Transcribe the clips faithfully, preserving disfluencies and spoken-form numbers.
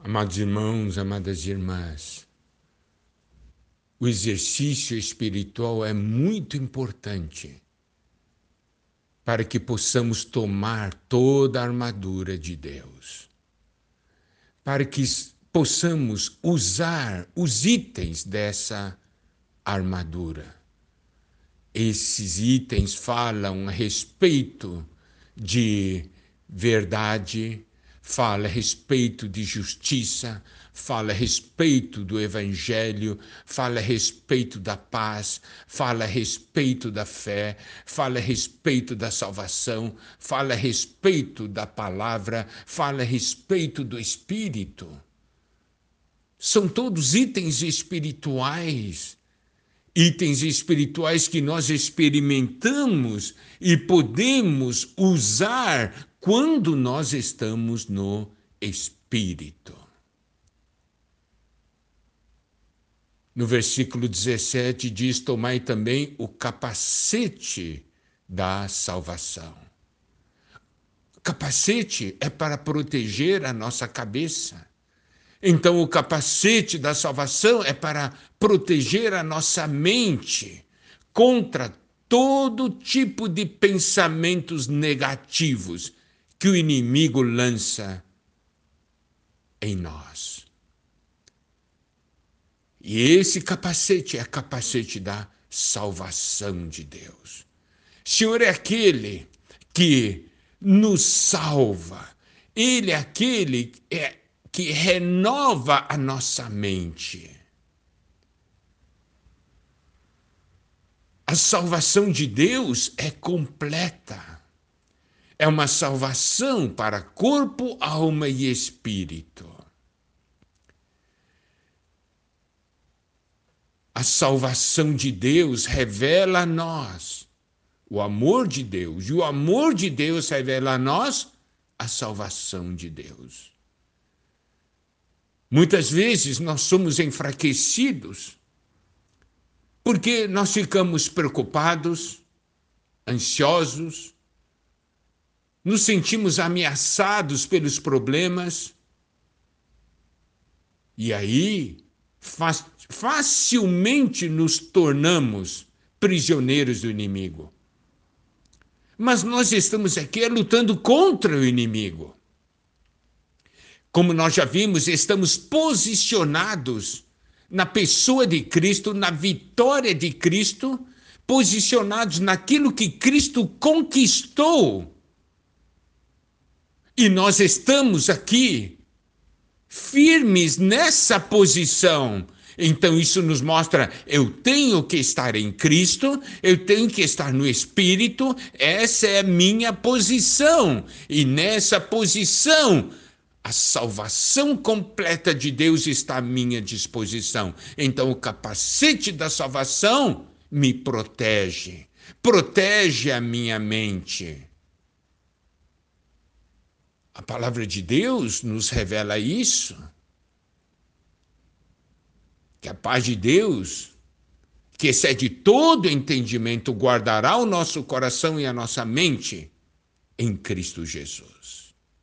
Amados irmãos, amadas irmãs, o exercício espiritual é muito importante para que possamos tomar toda a armadura de Deus, para que possamos usar os itens dessa armadura. Esses itens falam a respeito de verdade, fala a respeito de justiça, fala a respeito do evangelho, fala a respeito da paz, fala a respeito da fé, fala a respeito da salvação, fala a respeito da palavra, fala a respeito do espírito. São todos itens espirituais, itens espirituais que nós experimentamos e podemos usar quando nós estamos no Espírito. No versículo dezessete diz: tomai também o capacete da salvação. O capacete é para proteger a nossa cabeça. Então, o capacete da salvação é para proteger a nossa mente contra todo tipo de pensamentos negativos que o inimigo lança em nós. E esse capacete é o capacete da salvação de Deus. O Senhor é aquele que nos salva. Ele é aquele que é que renova a nossa mente. A salvação de Deus é completa. É uma salvação para corpo, alma e espírito. A salvação de Deus revela a nós o amor de Deus, e o amor de Deus revela a nós a salvação de Deus. Muitas vezes nós somos enfraquecidos porque nós ficamos preocupados, ansiosos, nos sentimos ameaçados pelos problemas e aí facilmente nos tornamos prisioneiros do inimigo. Mas nós estamos aqui lutando contra o inimigo. Como nós já vimos, estamos posicionados na pessoa de Cristo, na vitória de Cristo, posicionados naquilo que Cristo conquistou. E nós estamos aqui firmes nessa posição. Então isso nos mostra, eu tenho que estar em Cristo, eu tenho que estar no Espírito, essa é a minha posição. E nessa posição, a salvação completa de Deus está à minha disposição. Então, o capacete da salvação me protege, protege a minha mente. A palavra de Deus nos revela isso, que a paz de Deus, que excede todo entendimento, guardará o nosso coração e a nossa mente em Cristo Jesus.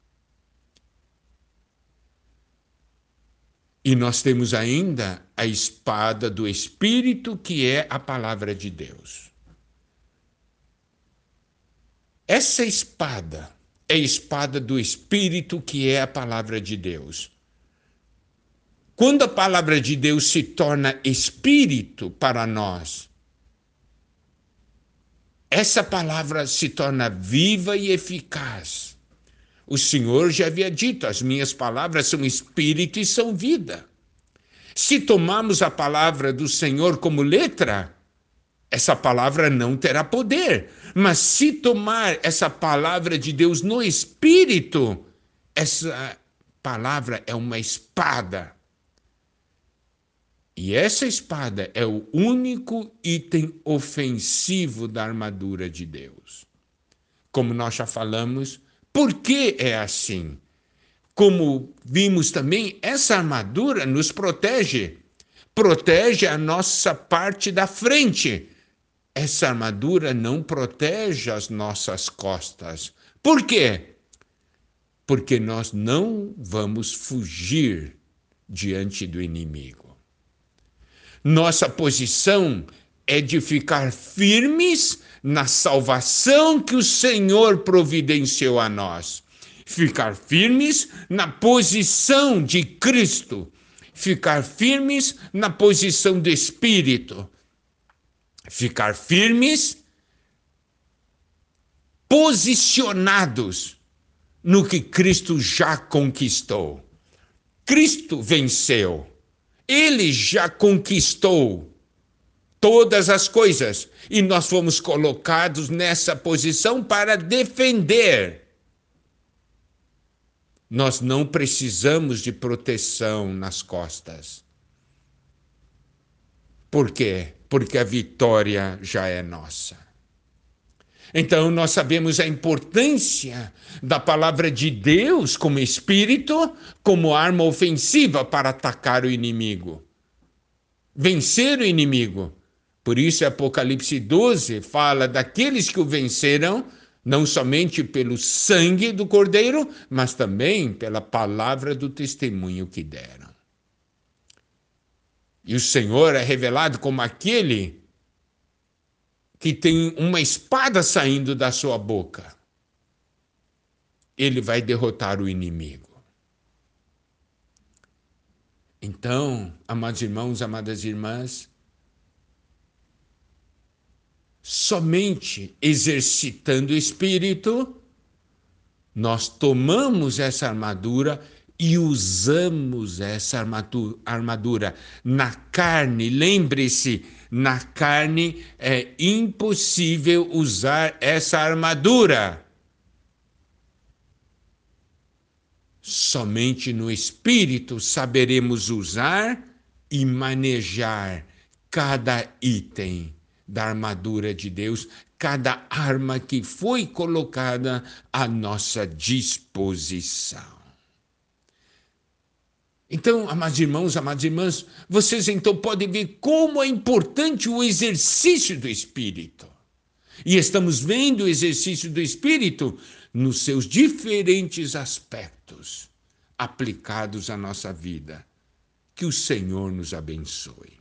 E nós temos ainda a espada do Espírito, que é a palavra de Deus. Essa espada é a espada do Espírito, que é a palavra de Deus. Quando a palavra de Deus se torna Espírito para nós, essa palavra se torna viva e eficaz. O Senhor já havia dito, as minhas palavras são espírito e são vida. Se tomarmos a palavra do Senhor como letra, essa palavra não terá poder. Mas se tomar essa palavra de Deus no espírito, essa palavra é uma espada. E essa espada é o único item ofensivo da armadura de Deus. Como nós já falamos, por que é assim? Como vimos também, essa armadura nos protege. Protege a nossa parte da frente. Essa armadura não protege as nossas costas. Por quê? porque nós não vamos fugir diante do inimigo. Nossa posição é de ficar firmes na salvação que o Senhor providenciou a nós. Ficar firmes na posição de Cristo. Ficar firmes na posição do Espírito. Ficar firmes, posicionados no que Cristo já conquistou. Cristo venceu. Ele já conquistou todas as coisas. E nós fomos colocados nessa posição para defender. Nós não precisamos de proteção nas costas. Por quê? Porque a vitória já é nossa. Então, nós sabemos a importância da palavra de Deus como espírito, como arma ofensiva para atacar o inimigo. Vencer o inimigo. Por isso, Apocalipse doze fala daqueles que o venceram, não somente pelo sangue do Cordeiro, mas também pela palavra do testemunho que deram. E o Senhor é revelado como aquele que tem uma espada saindo da sua boca. Ele vai derrotar o inimigo. Então, amados irmãos, amadas irmãs, somente exercitando o Espírito, nós tomamos essa armadura e usamos essa armadura na carne. Lembre-se, na carne é impossível usar essa armadura. Somente no Espírito saberemos usar e manejar cada item da armadura de Deus, cada arma que foi colocada à nossa disposição. Então, amados irmãos, amadas irmãs, vocês então podem ver como é importante o exercício do Espírito. E estamos vendo o exercício do Espírito nos seus diferentes aspectos aplicados à nossa vida. Que o Senhor nos abençoe.